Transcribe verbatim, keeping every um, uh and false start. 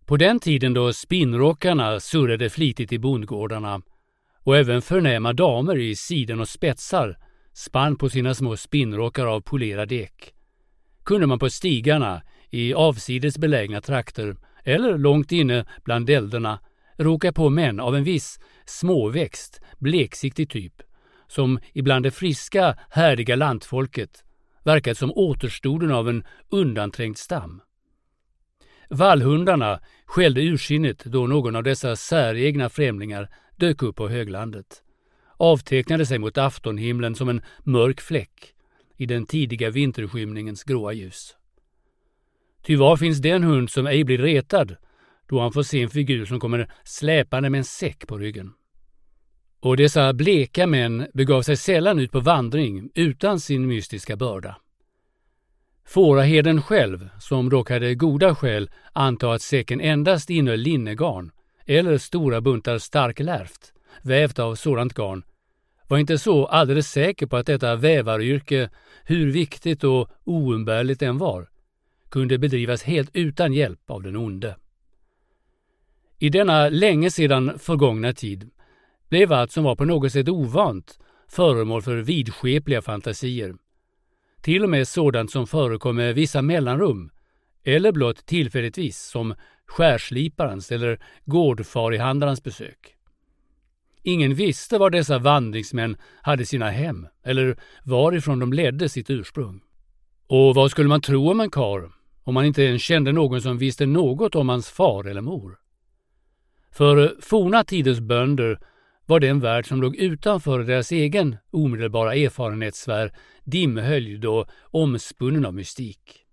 På den tiden då spinnrockarna surrade flitigt i bondgårdarna och även förnäma damer i siden och spetsar spann på sina små spinnrockar av polerad ek, kunde man på stigarna i avsides belägna trakter eller långt inne bland älderna råka på män av en viss småväxt, bleksiktig typ, som ibland det friska, härdiga lantfolket verkat som återstoden av en undanträngt stam. Vallhundarna skällde ursinnigt då någon av dessa säregna främlingar dök upp på höglandet, avtecknade sig mot aftonhimlen som en mörk fläck i den tidiga vinterskymningens gråa ljus. Ty var finns den hund som ej blir retad då han får se en figur som kommer släpande med en säck på ryggen? Och dessa bleka män begav sig sällan ut på vandring utan sin mystiska börda. Fåraheden själv, som dock hade goda skäl anta att säcken endast innehöll linnegarn eller stora buntar stark lärft, vävt av sådant garn, var inte så alldeles säker på att detta vävaryrke, hur viktigt och oumbärligt än var, kunde bedrivas helt utan hjälp av den onde. I denna länge sedan förgångna tid blev allt som var på något sätt ovant föremål för vidskepliga fantasier. Till och med sådant som förekom med vissa mellanrum eller blott tillfälligtvis som skärsliparens eller gårdfarihandlarens besök. Ingen visste var dessa vandringsmän hade sina hem eller varifrån de ledde sitt ursprung. Och vad skulle man tro om en karl om man inte ens kände någon som visste något om hans far eller mor? För forna tiders bönder var det en värld som låg utanför deras egen omedelbara erfarenhetssfär, dimhöljd och omspunnen av mystik.